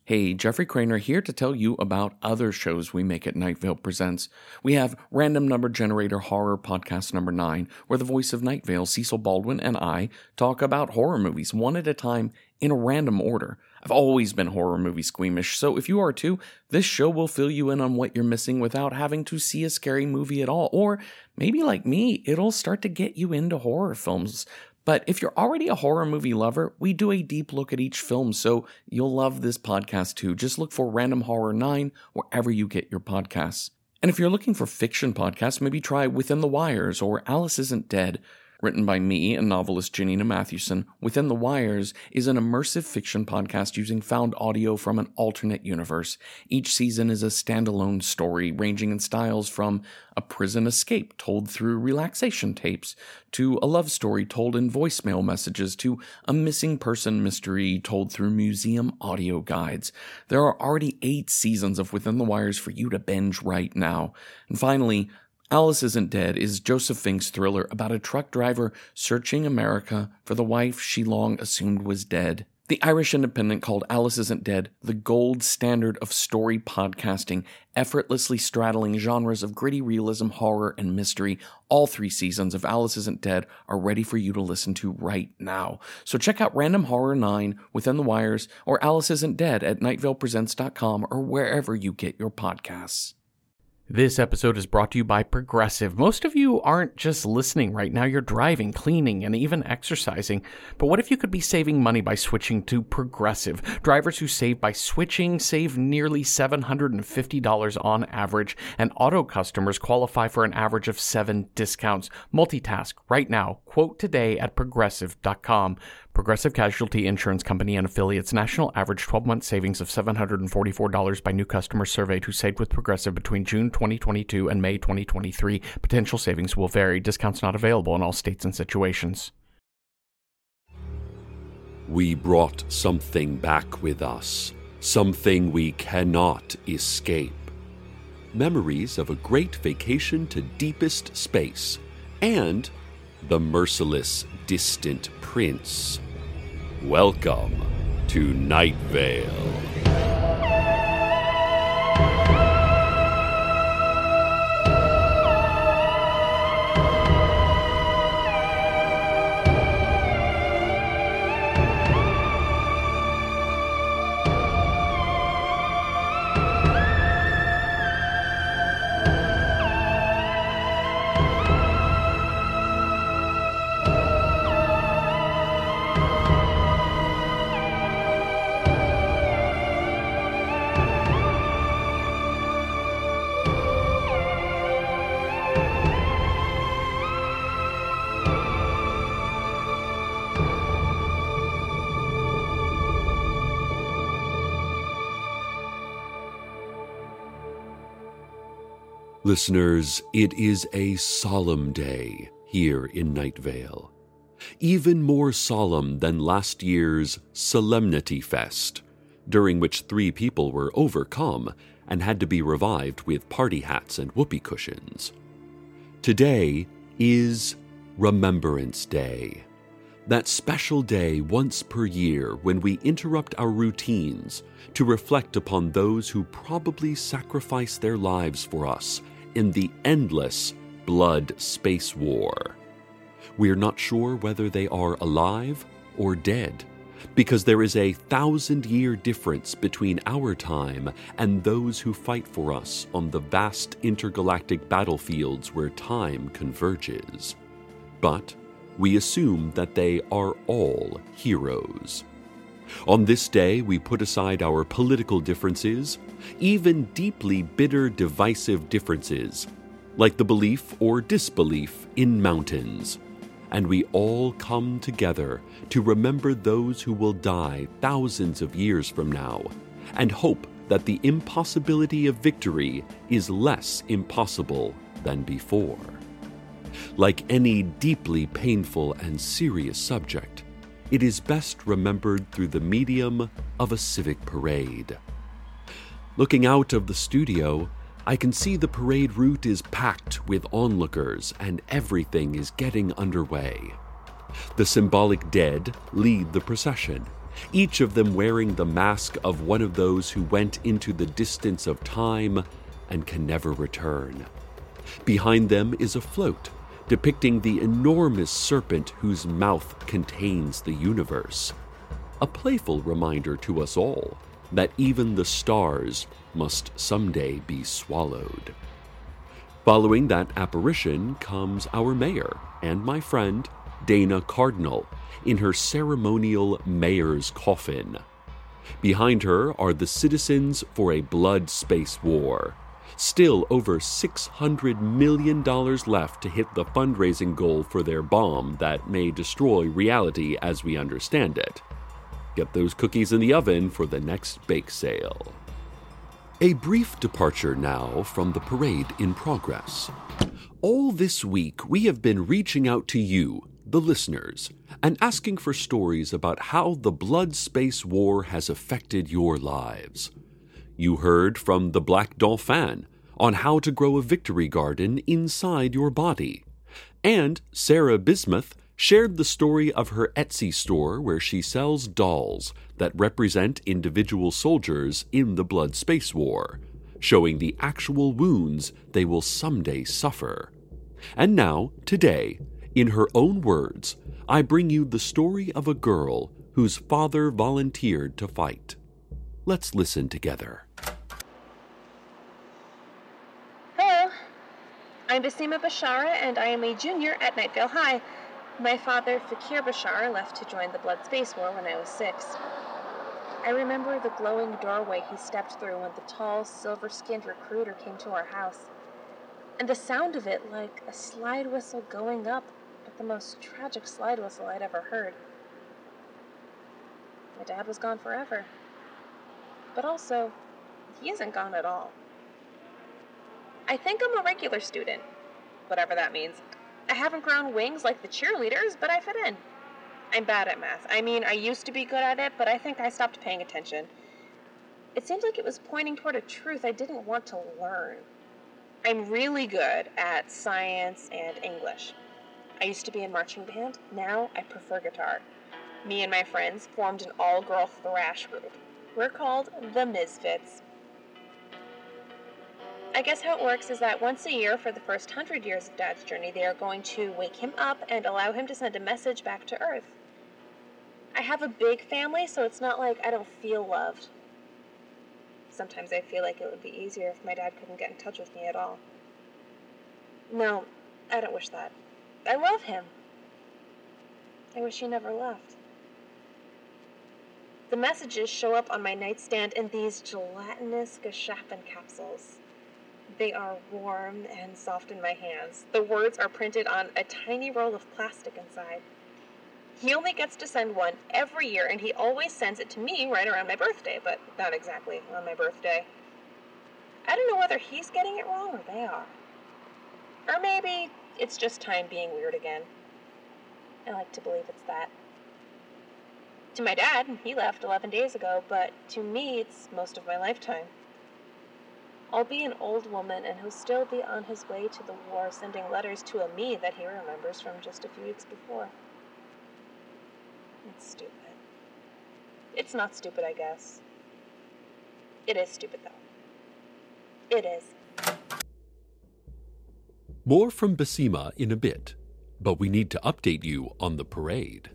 Hey, Jeffrey Craner here to tell you about other shows we make at Night Vale Presents. We have Random Number Generator Horror Podcast number 9, where the voice of Night Vale, Cecil Baldwin, and I talk about horror movies one at a time in a random order. I've always been horror movie squeamish, so if you are too, this show will fill you in on what you're missing without having to see a scary movie at all. Or maybe like me, it'll start to get you into horror films. But if you're already a horror movie lover, we do a deep look at each film, so you'll love this podcast too. Just look for Random Horror 9 wherever you get your podcasts. And if you're looking for fiction podcasts, maybe try Within the Wires or Alice Isn't Dead. Written by me and novelist Janina Mathewson, Within the Wires is an immersive fiction podcast using found audio from an alternate universe. Each season is a standalone story ranging in styles from a prison escape told through relaxation tapes, to a love story told in voicemail messages, to a missing person mystery told through museum audio guides. There are already 8 seasons of Within the Wires for you to binge right now. And finally, Alice Isn't Dead is Joseph Fink's thriller about a truck driver searching America for the wife she long assumed was dead. The Irish Independent called Alice Isn't Dead the gold standard of story podcasting, effortlessly straddling genres of gritty realism, horror, and mystery. All 3 seasons of Alice Isn't Dead are ready for you to listen to right now. So check out Random Horror 9, Within the Wires, or Alice Isn't Dead at nightvalepresents.com or wherever you get your podcasts. This episode is brought to you by Progressive. Most of you aren't just listening right now, you're driving, cleaning, and even exercising. But what if you could be saving money by switching to Progressive? Drivers who save by switching save nearly $750 on average, and auto customers qualify for an average of 7 discounts. Multitask right now. Quote today at Progressive.com. Progressive Casualty Insurance Company and affiliates. National average 12-month savings of $744 by new customers surveyed who saved with Progressive between June 2022 and May 2023. Potential savings will vary. Discounts not available in all states and situations. We brought something back with us, something we cannot escape. Memories of a great vacation to deepest space, and the merciless distant prince. Welcome to Night Vale. Listeners, it is a solemn day here in Night Vale. Even more solemn than last year's Solemnity Fest, during which 3 people were overcome and had to be revived with party hats and whoopee cushions. Today is Remembrance Day, that special day once per year when we interrupt our routines to reflect upon those who probably sacrificed their lives for us in the endless blood space war. We are not sure whether they are alive or dead, because there is a 1,000-year difference between our time and those who fight for us on the vast intergalactic battlefields where time converges. But we assume that they are all heroes. On this day, we put aside our political differences, even deeply bitter, divisive differences, like the belief or disbelief in mountains, and we all come together to remember those who will die thousands of years from now, and hope that the impossibility of victory is less impossible than before. Like any deeply painful and serious subject, it is best remembered through the medium of a civic parade. Looking out of the studio, I can see the parade route is packed with onlookers and everything is getting underway. The symbolic dead lead the procession, each of them wearing the mask of one of those who went into the distance of time and can never return. Behind them is a float, depicting the enormous serpent whose mouth contains the universe. A playful reminder to us all that even the stars must someday be swallowed. Following that apparition comes our mayor and my friend, Dana Cardinal, in her ceremonial mayor's coffin. Behind her are the Citizens for a Blood Space War. Still over $600 million left to hit the fundraising goal for their bomb that may destroy reality as we understand it. Get those cookies in the oven for the next bake sale. A brief departure now from the parade in progress. All this week, we have been reaching out to you, the listeners, and asking for stories about how the Blood Space War has affected your lives. You heard from the Black Dolphin on how to grow a victory garden inside your body. And Sarah Bismuth shared the story of her Etsy store where she sells dolls that represent individual soldiers in the Blood Space War, showing the actual wounds they will someday suffer. And now, today, in her own words, I bring you the story of a girl whose father volunteered to fight. Let's listen together. Hello, I'm Basima Bashara, and I am a junior at Night Vale High. My father, Fakir Bashara, left to join the Blood Space War when I was 6. I remember the glowing doorway he stepped through when the tall, silver-skinned recruiter came to our house, and the sound of it like a slide whistle going up, but the most tragic slide whistle I'd ever heard. My dad was gone forever, but also, he isn't gone at all. I think I'm a regular student, whatever that means. I haven't grown wings like the cheerleaders, but I fit in. I'm bad at math. I mean, I used to be good at it, but I think I stopped paying attention. It seemed like it was pointing toward a truth I didn't want to learn. I'm really good at science and English. I used to be in marching band. Now I prefer guitar. Me and my friends formed an all-girl thrash group. We're called the Misfits. I guess how it works is that once a year for the first 100 years of Dad's journey, they are going to wake him up and allow him to send a message back to Earth. I have a big family, so it's not like I don't feel loved. Sometimes I feel like it would be easier if my dad couldn't get in touch with me at all. No, I don't wish that. I love him. I wish he never left. The messages show up on my nightstand in these gelatinous Geschaffen capsules. They are warm and soft in my hands. The words are printed on a tiny roll of plastic inside. He only gets to send one every year, and he always sends it to me right around my birthday, but not exactly on my birthday. I don't know whether he's getting it wrong or they are. Or maybe it's just time being weird again. I like to believe it's that. To my dad, he left 11 days ago, but to me, it's most of my lifetime. I'll be an old woman, and he'll still be on his way to the war, sending letters to a me that he remembers from just a few weeks before. It's stupid. It's not stupid, I guess. It is stupid, though. It is. More from Basima in a bit, but we need to update you on the parade.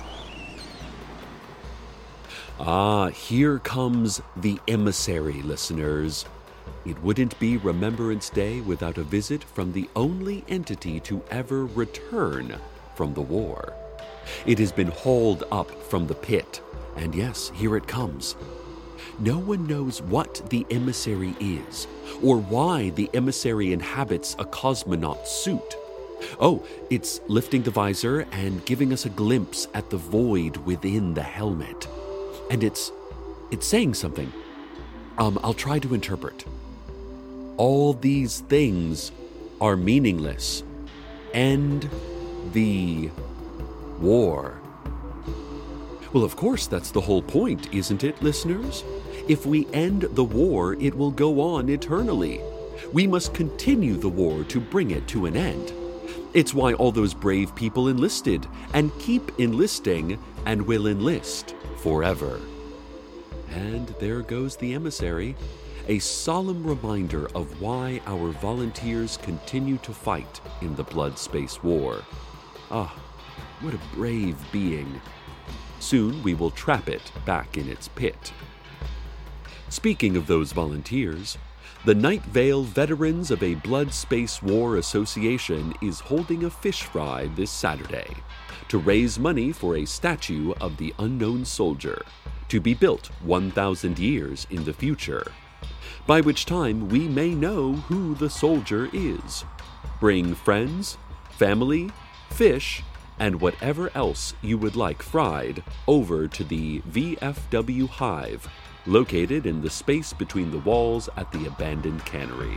Here comes the emissary, listeners. It wouldn't be Remembrance Day without a visit from the only entity to ever return from the war. It has been hauled up from the pit, and yes, here it comes. No one knows what the emissary is, or why the emissary inhabits a cosmonaut suit. Oh, it's lifting the visor and giving us a glimpse at the void within the helmet. And it's saying something. I'll try to interpret. All these things are meaningless. End the war. Well, of course, that's the whole point, isn't it, listeners? If we end the war, it will go on eternally. We must continue the war to bring it to an end. It's why all those brave people enlisted and keep enlisting and will enlist forever. And there goes the emissary, a solemn reminder of why our volunteers continue to fight in the Blood Space War. Ah, what a brave being. Soon we will trap it back in its pit. Speaking of those volunteers, the Night Vale Veterans of a Blood Space War Association is holding a fish fry this Saturday to raise money for a statue of the unknown soldier to be built 1,000 years in the future, by which time we may know who the soldier is. Bring friends, family, fish, and whatever else you would like fried over to the VFW Hive, located in the space between the walls at the abandoned cannery.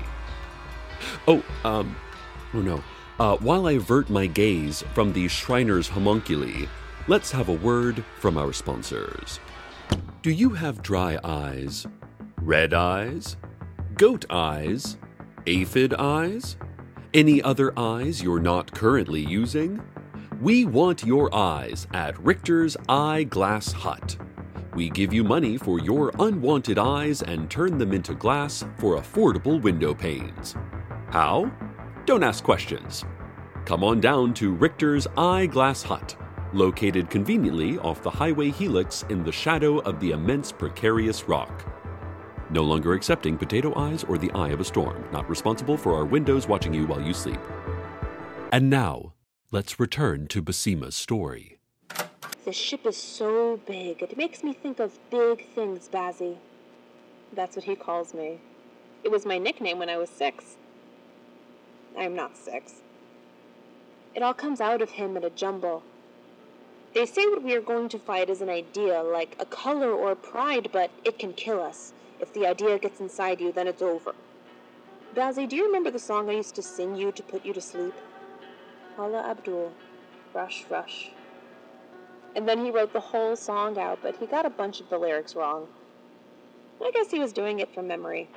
While I avert my gaze from the Shriner's homunculi, let's have a word from our sponsors. Do you have dry eyes, red eyes, goat eyes, aphid eyes? Any other eyes you're not currently using? We want your eyes at Richter's Eyeglass Hut. We give you money for your unwanted eyes and turn them into glass for affordable window panes. How? Don't ask questions. Come on down to Richter's Eyeglass Hut, located conveniently off the highway helix in the shadow of the immense precarious rock. No longer accepting potato eyes or the eye of a storm. Not responsible for our windows watching you while you sleep. And now, let's return to Basima's story. The ship is so big, it makes me think of big things, Bazzy. That's what he calls me. It was my nickname when I was 6. I'm not 6. It all comes out of him in a jumble. They say what we are going to fight is an idea, like a color or a pride, but it can kill us. If the idea gets inside you, then it's over. Bazzy, do you remember the song I used to sing you to put you to sleep? Allah Abdul, Rush, Rush. And then he wrote the whole song out, but he got a bunch of the lyrics wrong. I guess he was doing it from memory.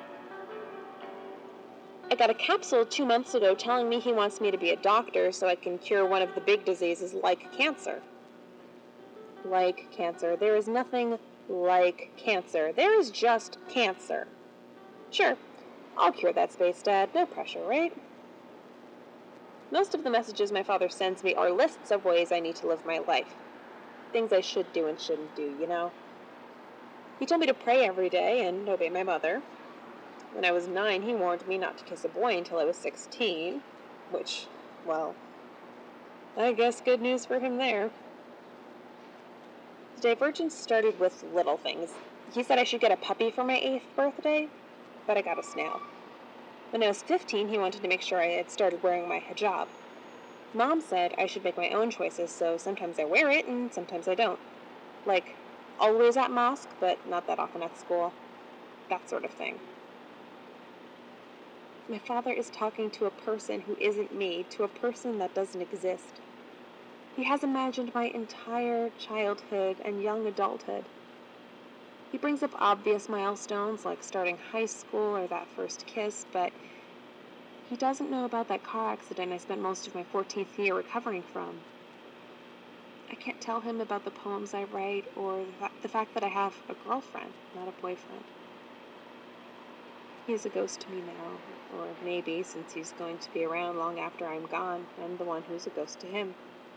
I got a capsule 2 months ago telling me he wants me to be a doctor so I can cure one of the big diseases like cancer. Like cancer. There is nothing like cancer. There is just cancer. Sure, I'll cure that, Space Dad. No pressure, right? Most of the messages my father sends me are lists of ways I need to live my life. Things I should do and shouldn't do, you know? He told me to pray every day and obey my mother. When I was 9, he warned me not to kiss a boy until I was 16, which, well, I guess good news for him there. The divergence started with little things. He said I should get a puppy for my 8th birthday, but I got a snail. When I was 15, he wanted to make sure I had started wearing my hijab. Mom said I should make my own choices, so sometimes I wear it and sometimes I don't. Like, always at mosque, but not that often at school. That sort of thing. My father is talking to a person who isn't me, to a person that doesn't exist. He has imagined my entire childhood and young adulthood. He brings up obvious milestones like starting high school or that first kiss, but he doesn't know about that car accident I spent most of my 14th year recovering from. I can't tell him about the poems I write or the fact that I have a girlfriend, not a boyfriend. He's a ghost to me now, or maybe, since he's going to be around long after I'm gone, I'm the one who's a ghost to him.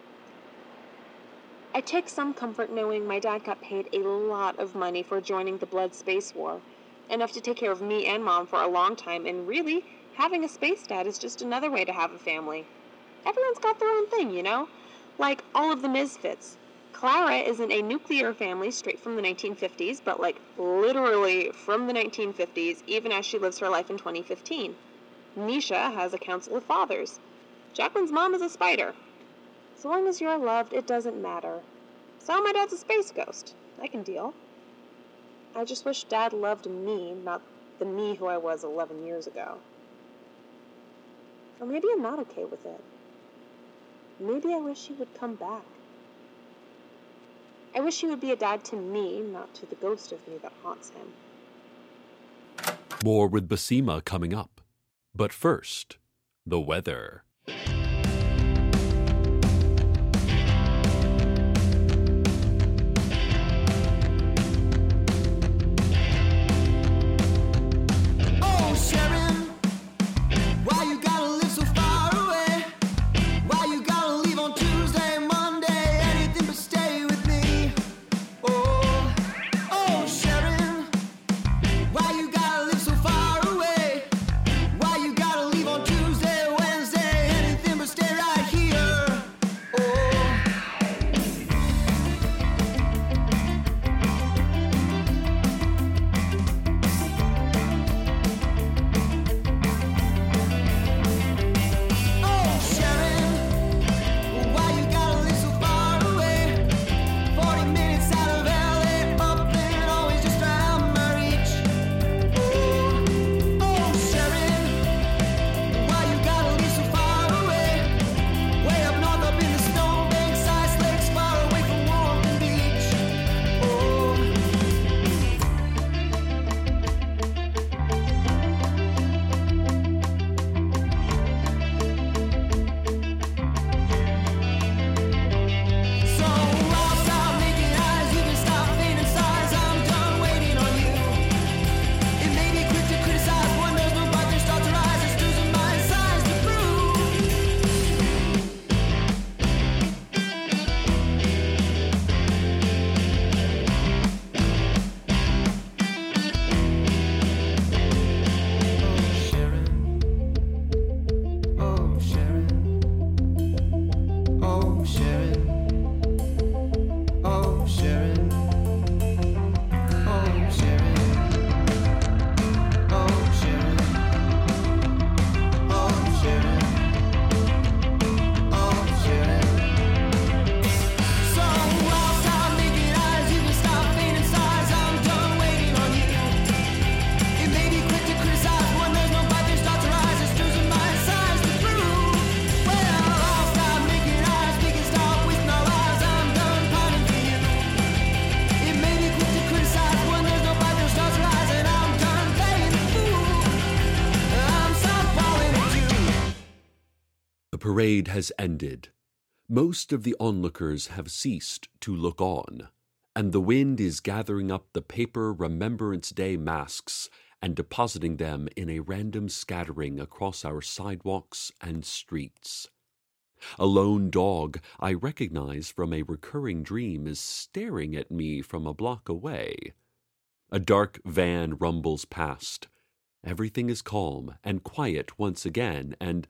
I take some comfort knowing my dad got paid a lot of money for joining the Blood Space War, enough to take care of me and Mom for a long time, and really, having a space dad is just another way to have a family. Everyone's got their own thing, you know? Like all of the Misfits. Clara isn't a nuclear family straight from the 1950s, but like literally from the 1950s, even as she lives her life in 2015. Nisha has a council of fathers. Jacqueline's mom is a spider. So long as you're loved, it doesn't matter. So my dad's a space ghost. I can deal. I just wish Dad loved me, not the me who I was 11 years ago. Or maybe I'm not okay with it. Maybe I wish he would come back. I wish he would be a dad to me, not to the ghost of me that haunts him. More with Basima coming up. But first, the weather. parade has ended. Most of the onlookers have ceased to look on, and the wind is gathering up the paper Remembrance Day masks and depositing them in a random scattering across our sidewalks and streets. A lone dog I recognize from a recurring dream is staring at me from a block away. A dark van rumbles past. Everything is calm and quiet once again, and...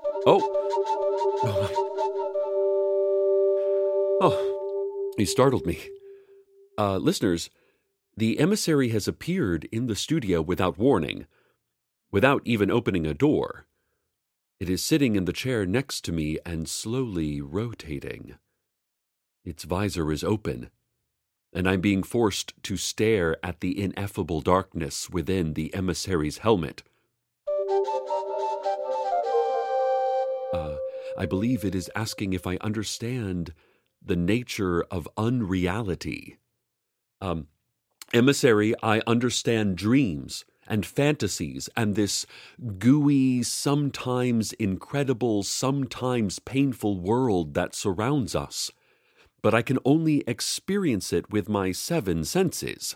Oh, he startled me. Listeners, the emissary has appeared in the studio without warning, without even opening a door. It is sitting in the chair next to me and slowly rotating. Its visor is open, and I'm being forced to stare at the ineffable darkness within the emissary's helmet. I believe it is asking if I understand the nature of unreality. Emissary, I understand dreams and fantasies and this gooey, sometimes incredible, sometimes painful world that surrounds us, but I can only experience it with my 7 senses.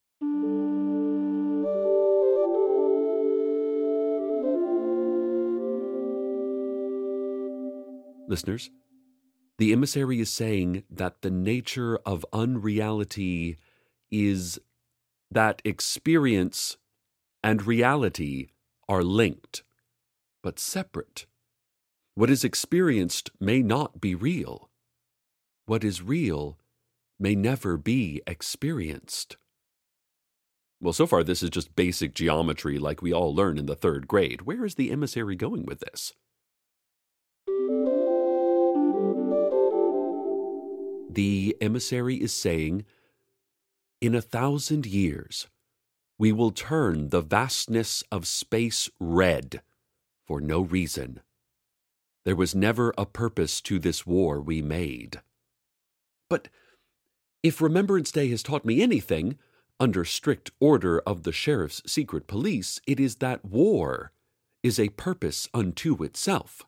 Listeners, the emissary is saying that the nature of unreality is that experience and reality are linked, but separate. What is experienced may not be real. What is real may never be experienced. Well, so far this is just basic geometry like we all learn in the 3rd grade. Where is the emissary going with this? The emissary is saying, in 1,000 years, we will turn the vastness of space red for no reason. There was never a purpose to this war we made. But if Remembrance Day has taught me anything, under strict order of the sheriff's secret police, it is that war is a purpose unto itself.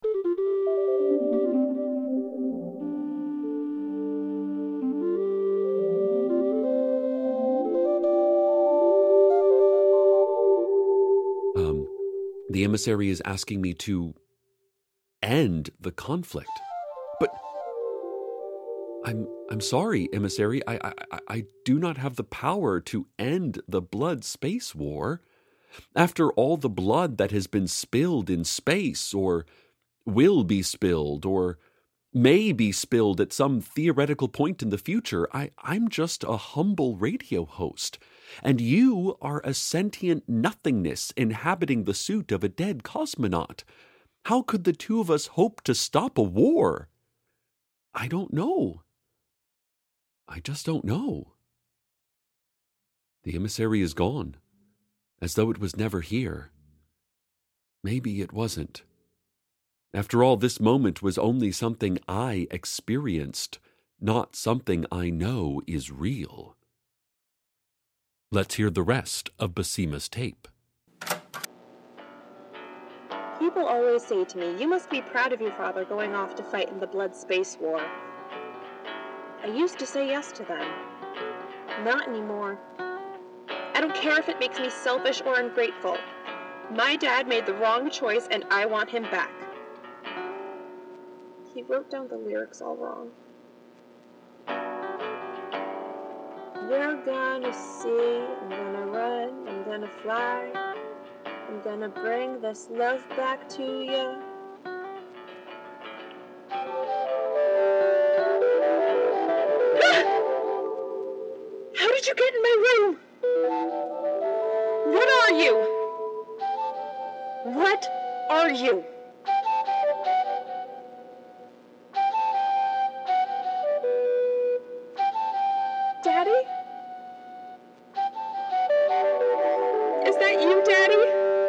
The emissary is asking me to end the conflict. But I'm sorry, emissary. I do not have the power to end the blood space war. After all the blood that has been spilled in space, or will be spilled, or may be spilled at some theoretical point in the future, I'm just a humble radio host. And you are a sentient nothingness inhabiting the suit of a dead cosmonaut. How could the two of us hope to stop a war? I don't know. I just don't know. The emissary is gone, as though it was never here. Maybe it wasn't. After all, this moment was only something I experienced, not something I know is real. Let's hear the rest of Basima's tape. People always say to me, "You must be proud of your father going off to fight in the blood space war." I used to say yes to them. Not anymore. I don't care if it makes me selfish or ungrateful. My dad made the wrong choice and I want him back. He wrote down the lyrics all wrong. You're gonna see, I'm gonna run, I'm gonna fly, I'm gonna bring this love back to you. How did you get in my room? What are you? What are you? Daddy? Is that you, Daddy?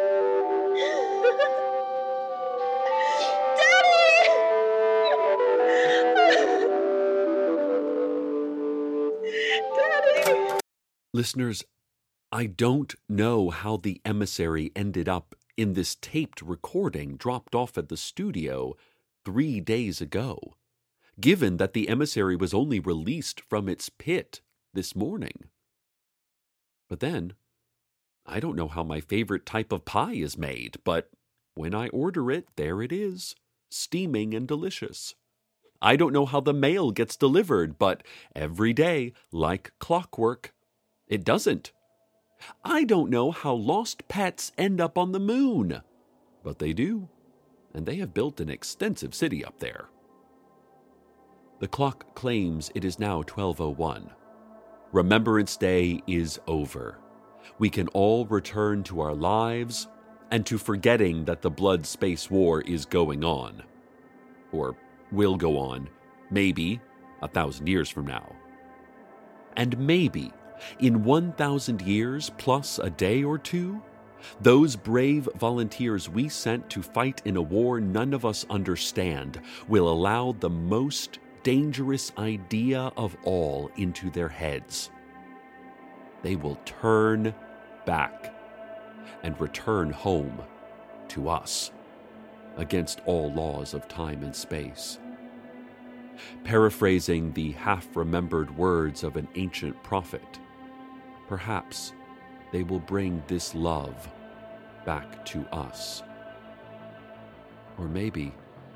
Daddy! Daddy! Listeners, I don't know how the emissary ended up in this taped recording dropped off at the studio 3 days ago, given that the emissary was only released from its pit this morning. But then, I don't know how my favorite type of pie is made, but when I order it, there it is, steaming and delicious. I don't know how the mail gets delivered, but every day, like clockwork, it doesn't. I don't know how lost pets end up on the moon, but they do, and they have built an extensive city up there. The clock claims it is now 12:01. Remembrance Day is over. We can all return to our lives and to forgetting that the blood space war is going on. Or will go on, maybe 1,000 years from now. And maybe, in 1,000 years plus a day or two, those brave volunteers we sent to fight in a war none of us understand will allow the most dangerous idea of all into their heads. They will turn back and return home to us against all laws of time and space. Paraphrasing the half-remembered words of an ancient prophet, perhaps they will bring this love back to us. Or maybe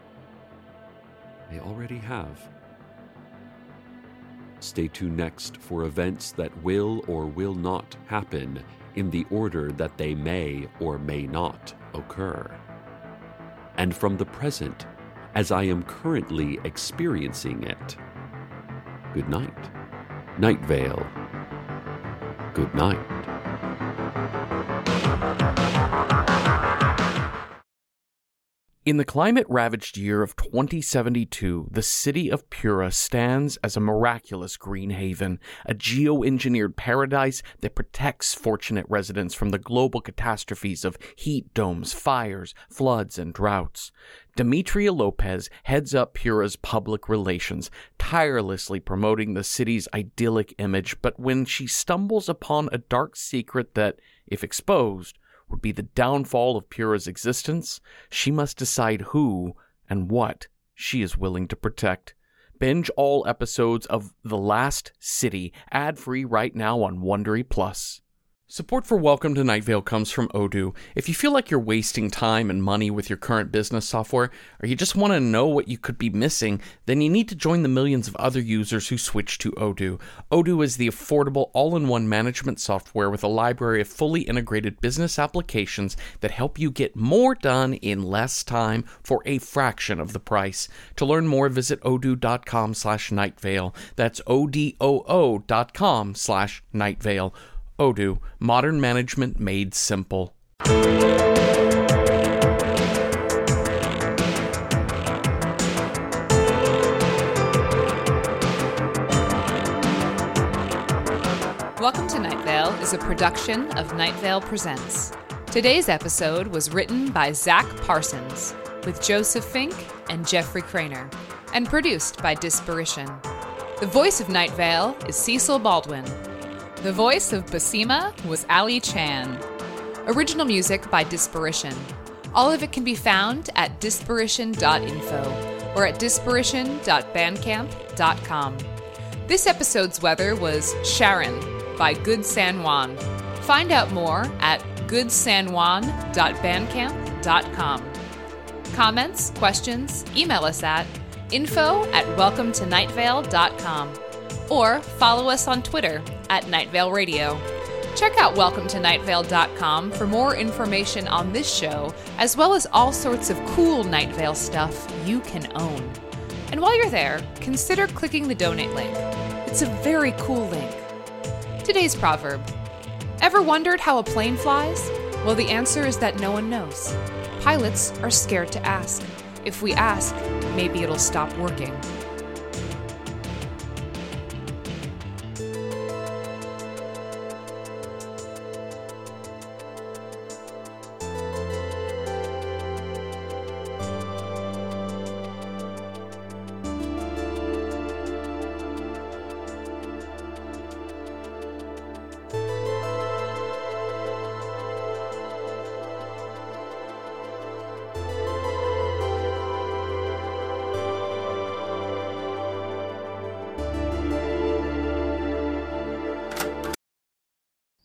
they already have. Stay tuned next for events that will or will not happen in the order that they may or may not occur. And from the present, as I am currently experiencing it, good night, Night Vale. Good night. In the climate-ravaged year of 2072, the city of Pura stands as a miraculous green haven, a geo-engineered paradise that protects fortunate residents from the global catastrophes of heat domes, fires, floods, and droughts. Demetria Lopez heads up Pura's public relations, tirelessly promoting the city's idyllic image, but when she stumbles upon a dark secret that, if exposed, would be the downfall of Pura's existence, she must decide who and what she is willing to protect. Binge all episodes of The Last City, ad-free right now on Wondery Plus. Support for Welcome to Night Vale comes from Odoo. If you feel like you're wasting time and money with your current business software, or you just want to know what you could be missing, then you need to join the millions of other users who switch to Odoo. Odoo is the affordable all-in-one management software with a library of fully integrated business applications that help you get more done in less time for a fraction of the price. To learn more, visit odoo.com/nightvale. That's odoo.com/nightvale. Odoo, modern management made simple. Welcome to Night Vale is a production of Night Vale Presents. Today's episode was written by Zach Parsons, with Joseph Fink and Jeffrey Craner, and produced by Disparition. The voice of Night Vale is Cecil Baldwin. The voice of Basima was Ali Chan. Original music by Disparition. All of it can be found at disparition.info or at disparition.bandcamp.com. This episode's weather was Sharon by Good San Juan. Find out more at goodsanjuan.bandcamp.com. Comments, questions, email us at info@welcometonightvale.com or follow us on Twitter at Night Vale Radio. Check out welcometonightvale.com for more information on this show, as well as all sorts of cool Night Vale stuff you can own. And while you're there, consider clicking the donate link. It's a very cool link. Today's proverb. Ever wondered how a plane flies? Well, the answer is that no one knows. Pilots are scared to ask. If we ask, maybe it'll stop working.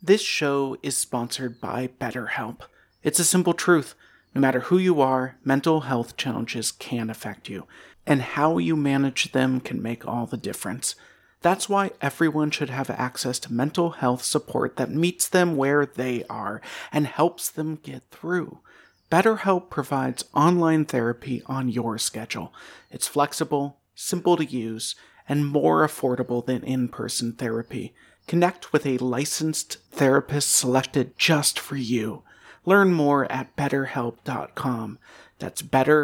This show is sponsored by BetterHelp. It's a simple truth. No matter who you are, mental health challenges can affect you, and how you manage them can make all the difference. That's why everyone should have access to mental health support that meets them where they are and helps them get through. BetterHelp provides online therapy on your schedule. It's flexible, simple to use, and more affordable than in-person therapy. Connect with a licensed therapist selected just for you. Learn more at BetterHelp.com. That's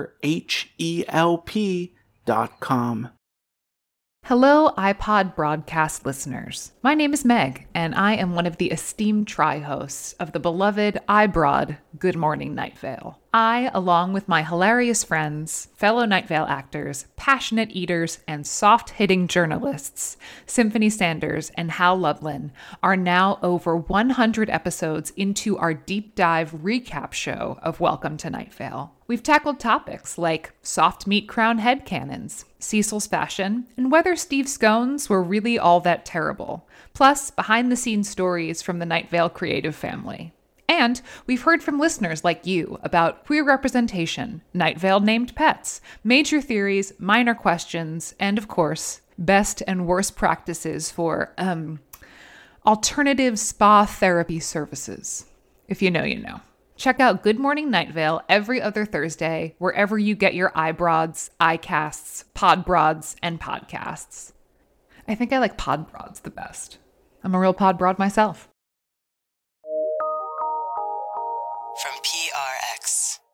BetterHelp.com. Hello, iPod broadcast listeners. My name is Meg, and I am one of the esteemed tri-hosts of the beloved iBroad Good Morning Night Vale. I, along with my hilarious friends, fellow Night Vale actors, passionate eaters, and soft-hitting journalists, Symphony Sanders and Hal Lublin, are now over 100 episodes into our deep dive recap show of Welcome to Night Vale. We've tackled topics like soft meat crown headcanons, Cecil's fashion, and whether Steve scones were really all that terrible, plus behind-the-scenes stories from the Night Vale creative family. And we've heard from listeners like you about queer representation, Night Vale named pets, major theories, minor questions, and of course, best and worst practices for, alternative spa therapy services. If you know, you know. Check out Good Morning Night Vale every other Thursday, wherever you get your iBroads, iCasts, Podbroads, and podcasts. I think I like Podbroads the best. I'm a real Podbroad myself. From PRX.